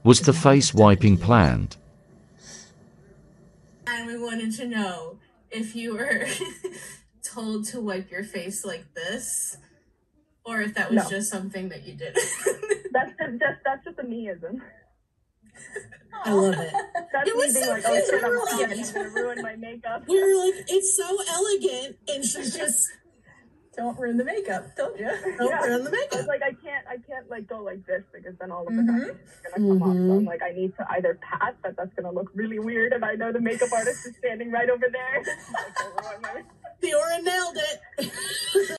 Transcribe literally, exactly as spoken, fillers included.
Was the face wiping planned? And we wanted to know if you were told to wipe your face like this, or if that was No. just something that you did. That's just, just that's just a meism. I love it. That's It me was being so like, oh cute. shit, We I'm, were yeah, like- I'm gonna ruin my makeup. We were like, it's so elegant, and she's just, don't ruin the makeup, don't you? Don't Yeah. ruin the I was makeup. like, I can't, I can't like go like this because then all of the Mhm. foundation is gonna come off. So Mhm. I'm like, I need to either pat, but that's gonna look really weird, and I know the makeup artist is standing right over there. Like, I'll ruin my- Fiora nailed it.